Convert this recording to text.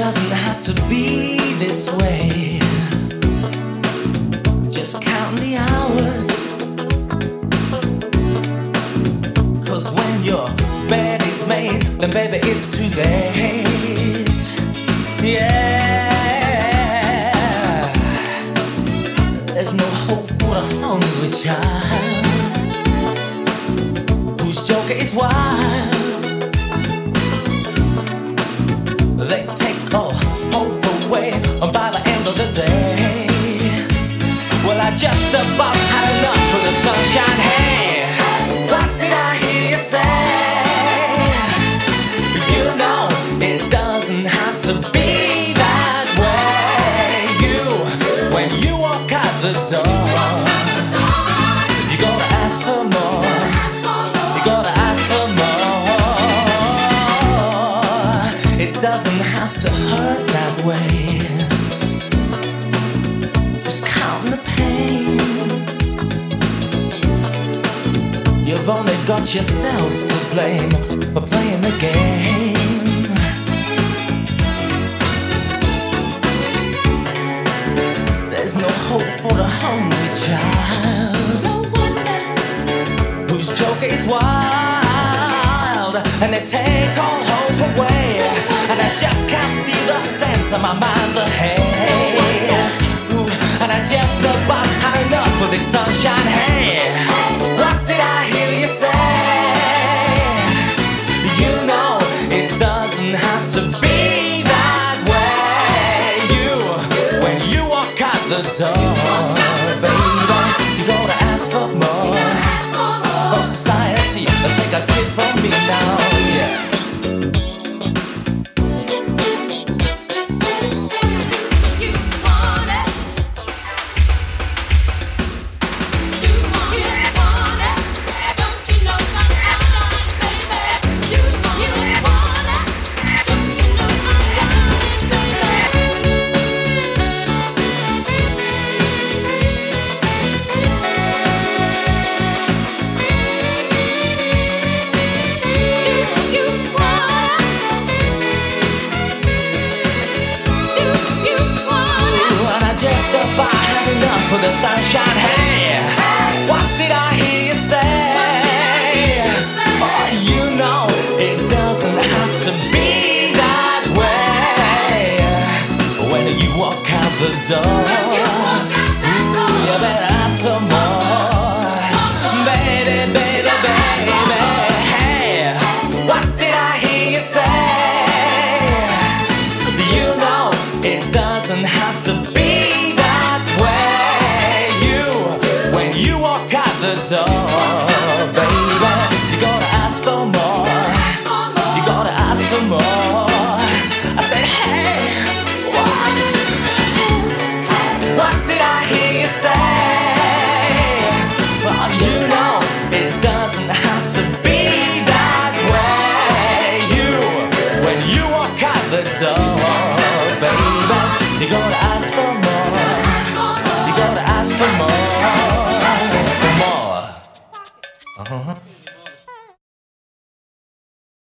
doesn't have to be this way. Just count the hours, 'cause when your bed is made, then baby it's too late. Yeah, there's no hope for the hungry child whose joker is wild. They take all hope away by the end of the day. Well, I just about had enough of the sunshine. Hey, what did I hear you say? You know it doesn't have to be that way. When you walk out the door, you gotta ask for more. You gotta ask for more. It doesn't have to hurt that way. Just count the pain. You've only got yourselves to blame for playing the game. There's no hope for the hungry child whose joker is wild, and they take all hope away. And I just can't see the sense of my mind's ahead. Ooh, and I just about had enough of this sunshine. Hey, what did I hear you say? You know it doesn't have to be that way. When you walk out the door, baby, you gotta ask for more from society. Take a tip from me now, yeah. For the sunshine, hey, what did I hear you say? Oh, you know it doesn't have to be that way. When you walk out the door, ooh, you better ask for more, baby, baby, baby. Hey, what did I hear you say? You know it doesn't have to be door, baby, you gotta ask for more. You gotta ask for more. I said, hey, what did I hear you say? Well, you know it doesn't have to be that way. When you walk out the door, baby, you gotta ask for more. You gotta ask for more. Uh-huh.